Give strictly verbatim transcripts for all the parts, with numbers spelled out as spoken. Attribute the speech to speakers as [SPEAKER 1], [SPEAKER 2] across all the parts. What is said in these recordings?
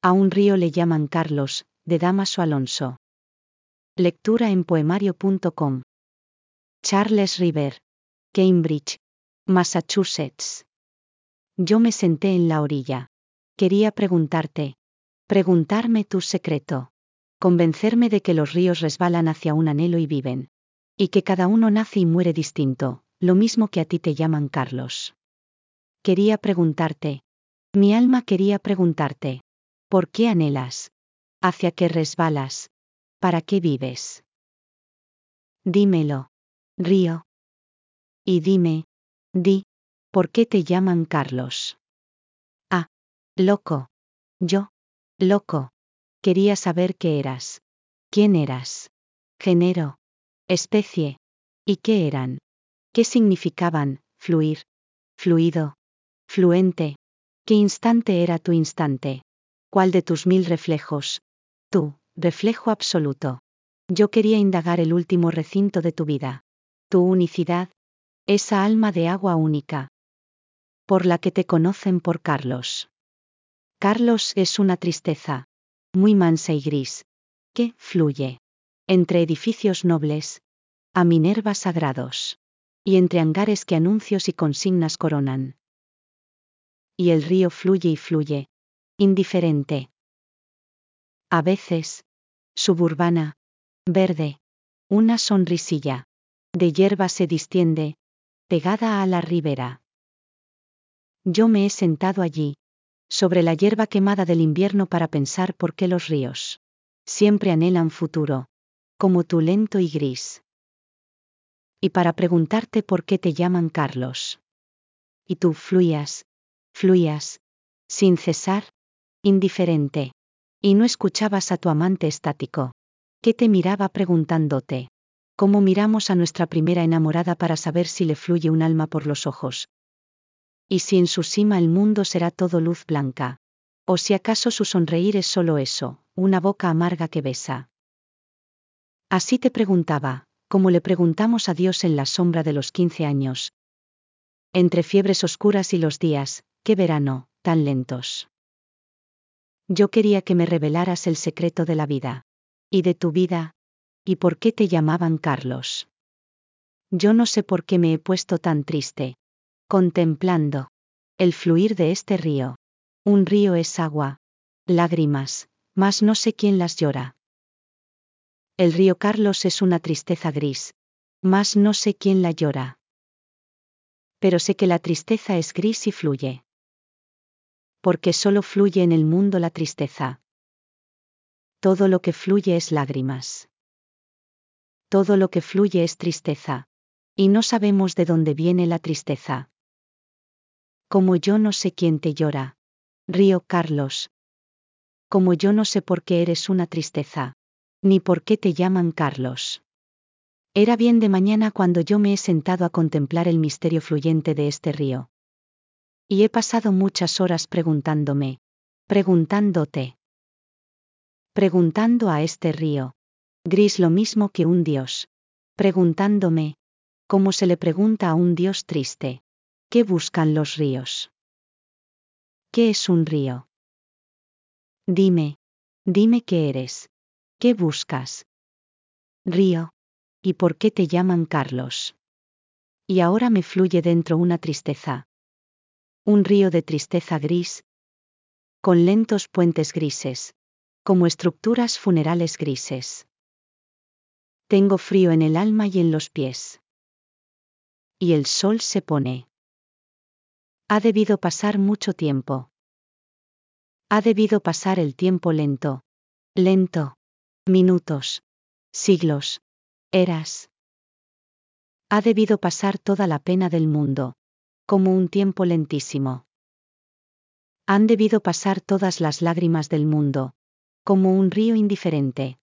[SPEAKER 1] A un río le llaman Carlos, de Dámaso Alonso. Lectura en poemario punto com. Charles River, Cambridge, Massachusetts. Yo me senté en la orilla. Quería preguntarte. Preguntarme tu secreto. Convencerme de que los ríos resbalan hacia un anhelo y viven. Y que cada uno nace y muere distinto, lo mismo que a ti te llaman Carlos. Quería preguntarte. Mi alma quería preguntarte. ¿Por qué anhelas? ¿Hacia qué resbalas? ¿Para qué vives? Dímelo, río. Y dime, di, ¿por qué te llaman Carlos? Ah, loco. Yo, loco. Quería saber qué eras. ¿Quién eras? Género. Especie. ¿Y qué eran? ¿Qué significaban? Fluir. Fluido. Fluente. ¿Qué instante era tu instante? ¿Cuál de tus mil reflejos? Tú, reflejo absoluto. Yo quería indagar el último recinto de tu vida. Tu unicidad. Esa alma de agua única. Por la que te conocen por Carlos. Carlos es una tristeza. Muy mansa y gris. Que fluye. Entre edificios nobles. A Minerva sagrados. Y entre hangares que anuncios y consignas coronan. Y el río fluye y fluye. Indiferente. A veces. Suburbana. Verde. Una sonrisilla. De hierba se distiende. Pegada a la ribera. Yo me he sentado allí. Sobre la hierba quemada del invierno para pensar por qué los ríos. Siempre anhelan futuro. Como tú lento y gris. Y para preguntarte por qué te llaman Carlos. Y tú fluías. Fluías. Sin cesar. Indiferente. Y no escuchabas a tu amante estático. Que te miraba preguntándote. Cómo miramos a nuestra primera enamorada para saber si le fluye un alma por los ojos. Y si en su cima el mundo será todo luz blanca. O si acaso su sonreír es solo eso, una boca amarga que besa. Así te preguntaba, como le preguntamos a Dios en la sombra de los quince años. Entre fiebres oscuras y los días, qué verano, tan lentos. Yo quería que me revelaras el secreto de la vida. Y de tu vida. ¿Y por qué te llamaban Carlos? Yo no sé por qué me he puesto tan triste. Contemplando. El fluir de este río. Un río es agua. Lágrimas, mas no sé quién las llora. El río Carlos es una tristeza gris. Mas no sé quién la llora. Pero sé que la tristeza es gris y fluye. Porque solo fluye en el mundo la tristeza. Todo lo que fluye es lágrimas. Todo lo que fluye es tristeza. Y no sabemos de dónde viene la tristeza. Como yo no sé quién te llora. Río Carlos. Como yo no sé por qué eres una tristeza. Ni por qué te llaman Carlos. Era bien de mañana cuando yo me he sentado a contemplar el misterio fluyente de este río. Y he pasado muchas horas preguntándome. Preguntándote. Preguntando a este río. Gris lo mismo que un dios. Preguntándome. Como se le pregunta a un dios triste. ¿Qué buscan los ríos? ¿Qué es un río? Dime. Dime qué eres. ¿Qué buscas? Río. ¿Y por qué te llaman Carlos? Y ahora me fluye dentro una tristeza. Un río de tristeza gris. Con lentos puentes grises. Como estructuras funerales grises. Tengo frío en el alma y en los pies. Y el sol se pone. Ha debido pasar mucho tiempo. Ha debido pasar el tiempo lento. Lento. Minutos. Siglos. Eras. Ha debido pasar toda la pena del mundo. Como un tiempo lentísimo. Han debido pasar todas las lágrimas del mundo. Como un río indiferente.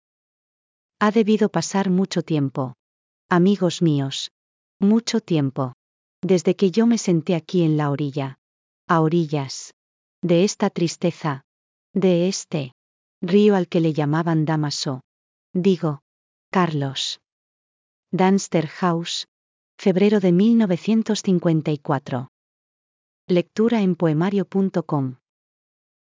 [SPEAKER 1] Ha debido pasar mucho tiempo. Amigos míos. Mucho tiempo. Desde que yo me senté aquí en la orilla. A orillas. De esta tristeza. De este río al que le llamaban Dámaso. Digo. Carlos. Danster House. Febrero de mil novecientos cincuenta y cuatro. Lectura en poemario punto com.